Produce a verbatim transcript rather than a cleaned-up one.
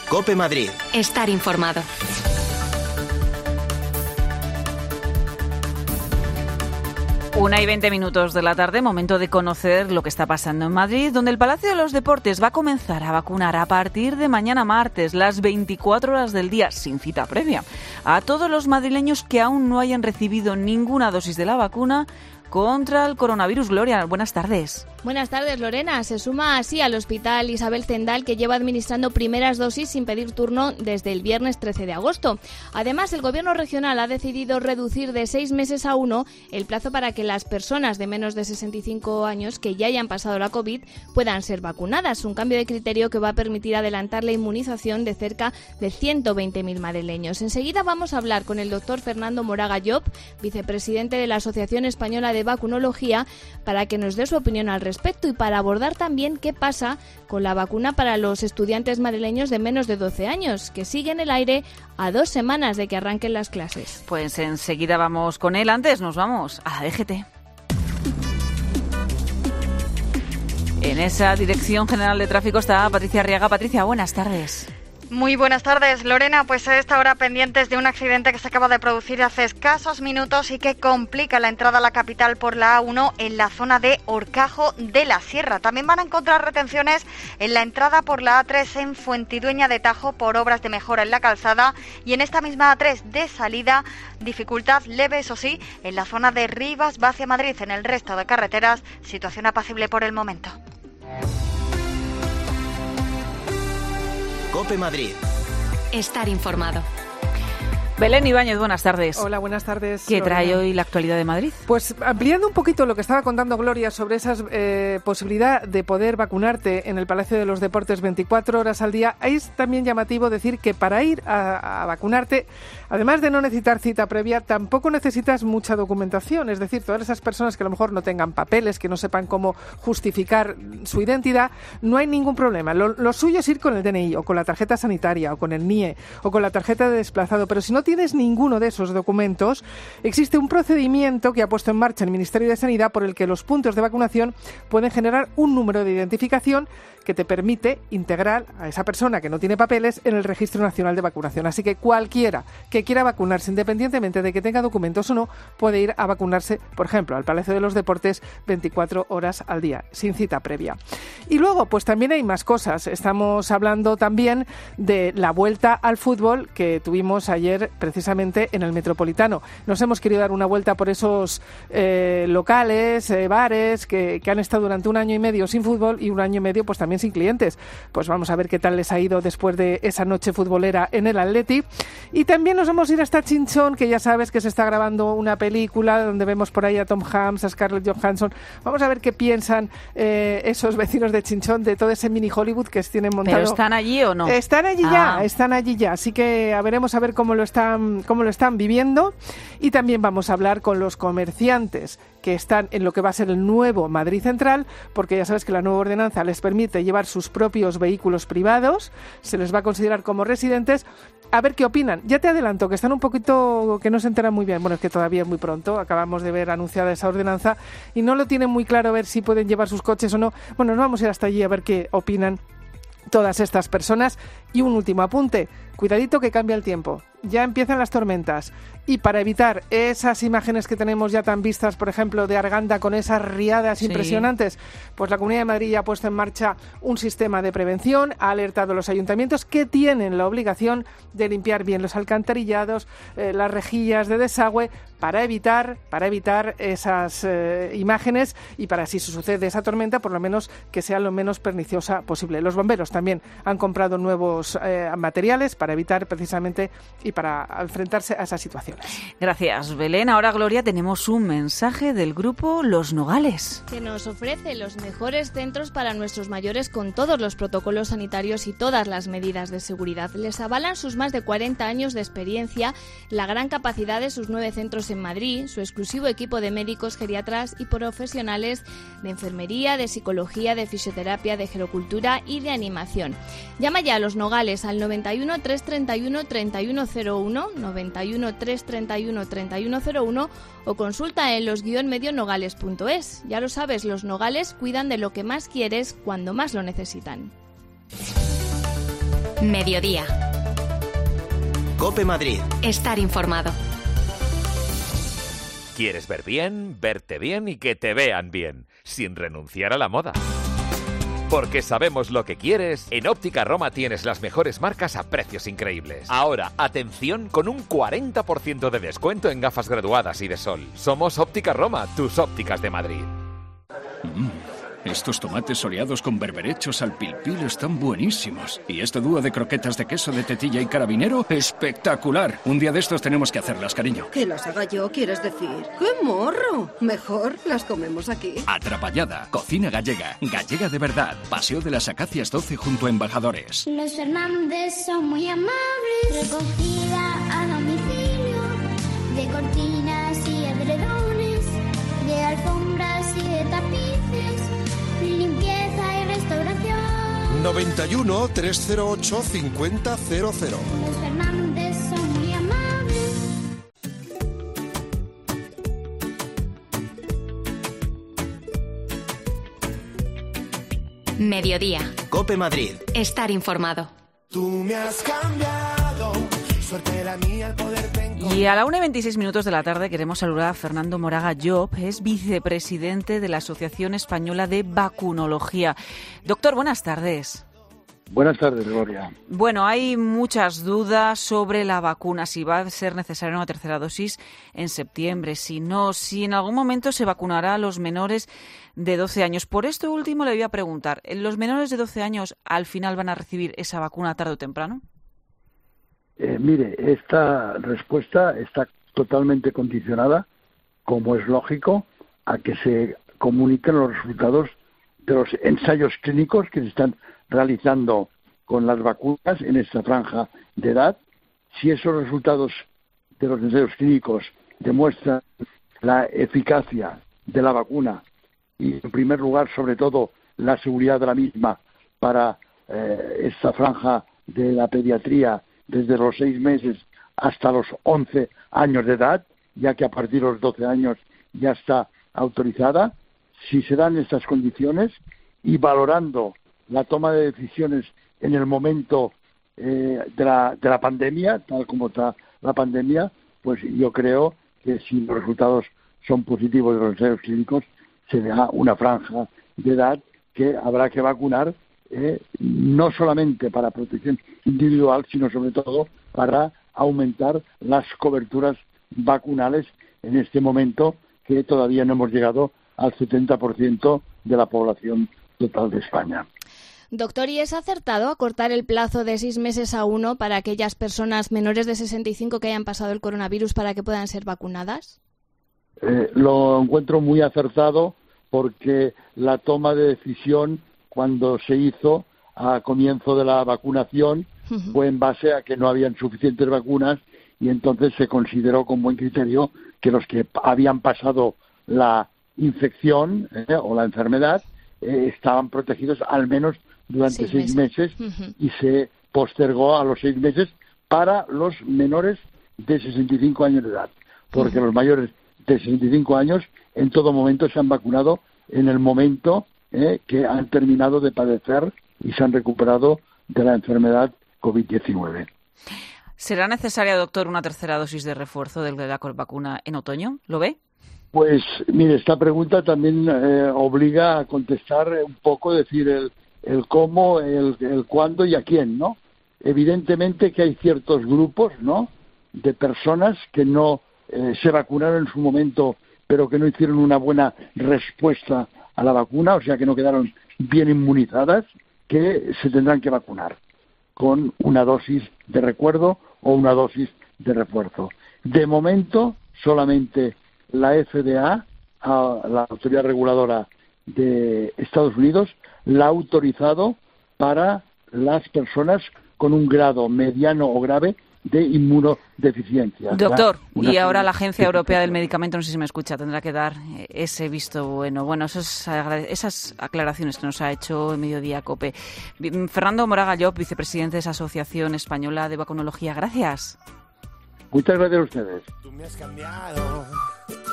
COPE Madrid. Estar informado. Una y veinte minutos de la tarde, momento de conocer lo que está pasando en Madrid, donde el Palacio de los Deportes va a comenzar a vacunar a partir de mañana martes, las veinticuatro horas del día, sin cita previa, a todos los madrileños que aún no hayan recibido ninguna dosis de la vacuna contra el coronavirus. Gloria, buenas tardes. Buenas tardes, Lorena. Se suma así al Hospital Isabel Zendal, que lleva administrando primeras dosis sin pedir turno desde el viernes trece de agosto. Además, el Gobierno regional ha decidido reducir de seis meses a uno el plazo para que las personas de menos de sesenta y cinco años que ya hayan pasado la COVID puedan ser vacunadas. Un cambio de criterio que va a permitir adelantar la inmunización de cerca de ciento veinte mil madrileños. Enseguida vamos a hablar con el doctor Fernando Moraga Llop, vicepresidente de la Asociación Española de Vacunología, para que nos dé su opinión al respecto y para abordar también qué pasa con la vacuna para los estudiantes madrileños de menos de doce años, que sigue en el aire a dos semanas de que arranquen las clases. Pues enseguida vamos con él. Antes nos vamos a la D G T. En esa Dirección General de Tráfico está Patricia Arriaga. Patricia, buenas tardes. Muy buenas tardes, Lorena. Pues a esta hora pendientes de un accidente que se acaba de producir hace escasos minutos y que complica la entrada a la capital por la A uno en la zona de Horcajo de la Sierra. También van a encontrar retenciones en la entrada por la A tres en Fuentidueña de Tajo por obras de mejora en la calzada, y en esta misma A tres de salida dificultad leve, eso sí, en la zona de Rivas hacia Madrid. En el resto de carreteras, situación apacible por el momento. COPE Madrid. Estar informado. Belén Ibáñez, buenas tardes. Hola, buenas tardes. ¿Qué trae Lorena. hoy la actualidad de Madrid? Pues ampliando un poquito lo que estaba contando Gloria sobre esa eh, posibilidad de poder vacunarte en el Palacio de los Deportes veinticuatro horas al día, es también llamativo decir que para ir a, a vacunarte, además de no necesitar cita previa, tampoco necesitas mucha documentación. Es decir, todas esas personas que a lo mejor no tengan papeles, que no sepan cómo justificar su identidad, no hay ningún problema. Lo, lo suyo es ir con el D N I o con la tarjeta sanitaria o con el N I E o con la tarjeta de desplazado, pero si no tienes ninguno de esos documentos, existe un procedimiento que ha puesto en marcha el Ministerio de Sanidad por el que los puntos de vacunación pueden generar un número de identificación que te permite integrar a esa persona que no tiene papeles en el Registro Nacional de Vacunación. Así que cualquiera que quiera vacunarse, independientemente de que tenga documentos o no, puede ir a vacunarse, por ejemplo, al Palacio de los Deportes veinticuatro horas al día, sin cita previa. Y luego, pues también hay más cosas. Estamos hablando también de la vuelta al fútbol que tuvimos ayer precisamente en el Metropolitano. Nos hemos querido dar una vuelta por esos eh, locales, eh, bares que, que han estado durante un año y medio sin fútbol y un año y medio pues también sin clientes. Pues vamos a ver qué tal les ha ido después de esa noche futbolera en el Atleti. Y también nos vamos a ir hasta Chinchón, que ya sabes que se está grabando una película donde vemos por ahí a Tom Hanks, a Scarlett Johansson. Vamos a ver qué piensan eh, esos vecinos de Chinchón de todo ese mini Hollywood que tienen montado. ¿Pero están allí o no? Están allí ah. ya, están allí ya. Así que a veremos a ver cómo lo están, cómo lo están viviendo. Y también vamos a hablar con los comerciantes que están en lo que va a ser el nuevo Madrid Central, porque ya sabes que la nueva ordenanza les permite llevar sus propios vehículos privados, se les va a considerar como residentes. A ver qué opinan. Ya te adelanto que están un poquito, que no se enteran muy bien. Bueno, es que todavía es muy pronto, acabamos de ver anunciada esa ordenanza y no lo tienen muy claro a ver si pueden llevar sus coches o no. Bueno, nos vamos a ir hasta allí a ver qué opinan todas estas personas. Y un último apunte, cuidadito que cambia el tiempo. Ya empiezan las tormentas y para evitar esas imágenes que tenemos ya tan vistas, por ejemplo, de Arganda con esas riadas sí. impresionantes, pues la Comunidad de Madrid ya ha puesto en marcha un sistema de prevención, ha alertado a los ayuntamientos que tienen la obligación de limpiar bien los alcantarillados, eh, las rejillas de desagüe, para evitar, para evitar esas eh, imágenes y para si sucede esa tormenta, por lo menos que sea lo menos perniciosa posible. Los bomberos también han comprado nuevos eh, materiales para evitar precisamente y para enfrentarse a esas situaciones. Gracias, Belén. Ahora, Gloria, tenemos un mensaje del grupo Los Nogales, que nos ofrece los mejores centros para nuestros mayores con todos los protocolos sanitarios y todas las medidas de seguridad. Les avalan sus más de cuarenta años de experiencia, la gran capacidad de sus nueve centros en Madrid, su exclusivo equipo de médicos, geriatras y profesionales de enfermería, de psicología, de fisioterapia, de gerocultura y de animación. Llama ya a Los Nogales al noventa y uno, trescientos treinta y uno, treinta y uno cero uno, noventa y uno, trescientos treinta y uno, treinta y uno cero uno o consulta en los guion medio nogales punto es. Ya lo sabes, Los Nogales cuidan de lo que más quieres cuando más lo necesitan. Mediodía. COPE Madrid. Estar informado. ¿Quieres ver bien, verte bien y que te vean bien, sin renunciar a la moda? Porque sabemos lo que quieres, en Óptica Roma tienes las mejores marcas a precios increíbles. Ahora, atención, con un cuarenta por ciento de descuento en gafas graduadas y de sol. Somos Óptica Roma, tus ópticas de Madrid. Mm, estos tomates soleados con berberechos al pil pil están buenísimos. Y este dúo de croquetas de queso de tetilla y carabinero, espectacular. Un día de estos tenemos que hacerlas, cariño. ¿Que las haga yo, quieres decir? ¡Qué morro! Mejor las comemos aquí. Atrapallada, cocina gallega, gallega de verdad. Paseo de las Acacias doce junto a Embajadores. Los Fernández son muy amables. Recogida a domicilio de cortinas y edredones, de alfombras y de tapices, limpieza y restauración. noventa y uno, trescientos ocho, cincuenta cero cero. Los Fernández son muy amables. Mediodía. COPE Madrid. Estar informado. Tú me has cambiado, suerte la mía al poderte encontrar. Y a la una y veintiséis minutos de la tarde queremos saludar a Fernando Moraga Llop, es vicepresidente de la Asociación Española de Vacunología. Doctor, buenas tardes. Buenas tardes, Gloria. Bueno, hay muchas dudas sobre la vacuna, si va a ser necesaria una tercera dosis en septiembre, si no, si en algún momento se vacunará a los menores de doce años. Por esto último le voy a preguntar, ¿los menores de doce años al final van a recibir esa vacuna tarde o temprano? Eh, mire, esta respuesta está totalmente condicionada, como es lógico, a que se comuniquen los resultados de los ensayos clínicos que se están realizando con las vacunas en esta franja de edad. Si esos resultados de los ensayos clínicos demuestran la eficacia de la vacuna y, en primer lugar, sobre todo, la seguridad de la misma para eh, esta franja de la pediatría desde los seis meses hasta los once años de edad, ya que a partir de los doce años ya está autorizada, si se dan estas condiciones y valorando la toma de decisiones en el momento eh, de, la, de la pandemia, tal como está la pandemia, pues yo creo que si los resultados son positivos de los ensayos clínicos, se da una franja de edad que habrá que vacunar, eh, no solamente para protección individual, sino sobre todo para aumentar las coberturas vacunales en este momento, que todavía no hemos llegado al setenta por ciento de la población total de España. Doctor, ¿y es acertado acortar el plazo de seis meses a uno para aquellas personas menores de sesenta y cinco que hayan pasado el coronavirus para que puedan ser vacunadas? Eh, lo encuentro muy acertado porque la toma de decisión cuando se hizo a comienzo de la vacunación uh-huh. fue en base a que no habían suficientes vacunas y entonces se consideró con buen criterio que los que habían pasado la infección eh, o la enfermedad eh, estaban protegidos al menos durante seis, seis meses, meses uh-huh. y se postergó a los seis meses para los menores de sesenta y cinco años de edad, porque uh-huh. los mayores de sesenta y cinco años en todo momento se han vacunado en el momento eh, que han terminado de padecer y se han recuperado de la enfermedad covid diecinueve. ¿Será necesaria, doctor, una tercera dosis de refuerzo de la vacuna en otoño? ¿Lo ve? Pues, mire, esta pregunta también eh, obliga a contestar un poco, decir el, el cómo, el, el cuándo y a quién, ¿no? Evidentemente que hay ciertos grupos, ¿no?, de personas que no eh, se vacunaron en su momento, pero que no hicieron una buena respuesta a la vacuna, o sea, que no quedaron bien inmunizadas, que se tendrán que vacunar con una dosis de recuerdo o una dosis de refuerzo. De momento, solamente la F D A, la autoridad reguladora de Estados Unidos, la ha autorizado para las personas con un grado mediano o grave de inmunodeficiencia. Doctor, y ahora la Agencia Europea del Medicamento, no sé si me escucha, tendrá que dar ese visto bueno. Bueno, esos, esas aclaraciones que nos ha hecho en Mediodía COPE. Fernando Moraga Llop, vicepresidente de esa Asociación Española de Vacunología. Gracias. Muchas gracias a ustedes. Tú me has cambiado.